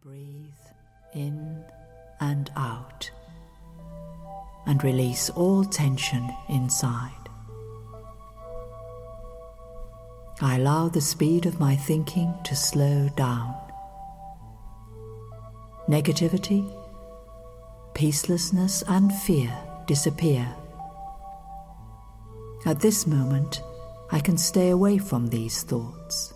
breathe in and out and release all tension inside. I allow the speed of my thinking to slow down. Negativity, peacelessness, and fear disappear. At this moment, I can stay away from these thoughts.